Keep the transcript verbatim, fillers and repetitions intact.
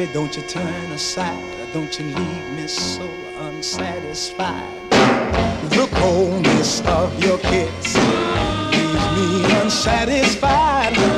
baby, don't you turn aside. Don't you leave me so unsatisfied. The coldness of your kiss leaves me unsatisfied.